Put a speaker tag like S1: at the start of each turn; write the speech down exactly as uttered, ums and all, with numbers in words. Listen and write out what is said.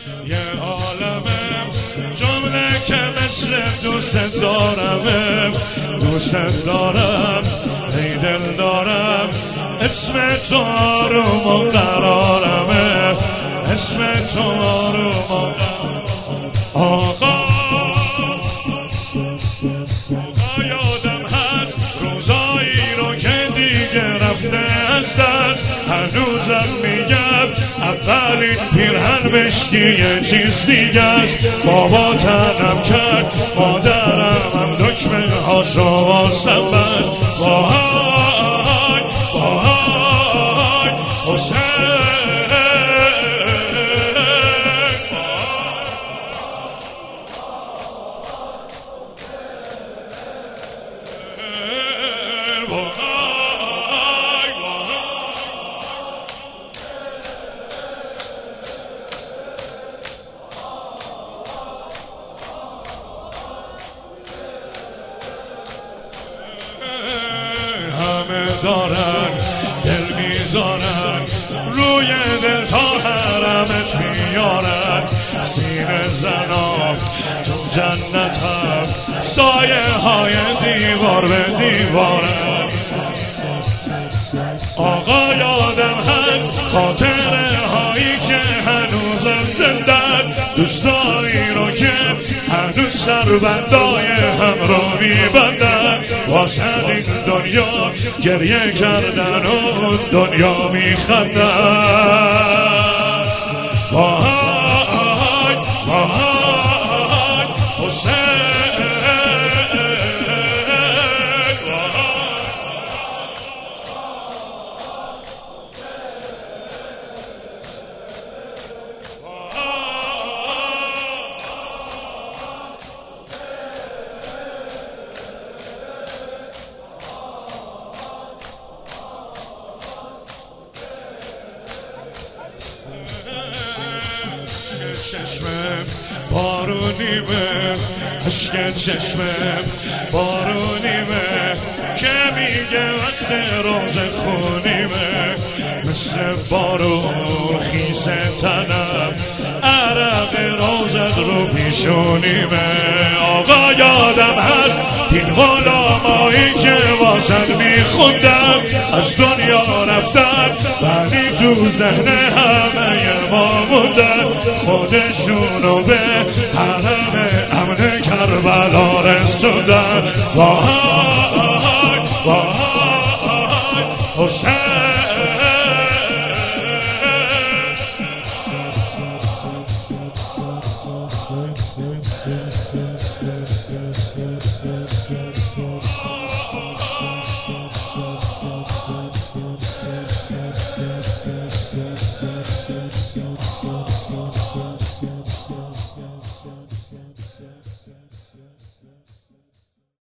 S1: یه عالمم جمله که مثل دوست دارمم دوست دارم ای دل دارم اسم تو آروم و قرارمه اسم تو آروم و آقا یادم هست روزایی رو که دیگه رفته از دست هنوزم میگم اولین پیرهن مشکی یه چیز دیگه است بابا تنم کرد مادرم هم دکمه هاش رو واسم بست وای وای حسین همه دارن دل میذارن روی دل تا حرمت میارن سینه زنان تو جنتم سایه های دیوار به دیوارن آقا یادم هست خاطره هایی که هنوزم زندن دوستایی رو که هنوز سربندای هم رو میبندن واسه این دنیا گریه کردن و دنیا میخندن وای وای حسین چشمم بارونیمه عشق چشمم بارونیمه که میگه وقت روز خونیمه مثل بارون خیسه تنم عرق روزت رو پیشونیمه آقا یادم هست این غلامایی که واسد میخوندم از دنیا رفتن ولی تو ذهن همه ما موندن خودشونو به حرم امن کربلا رسوندن وای وای حسین
S2: Thank you.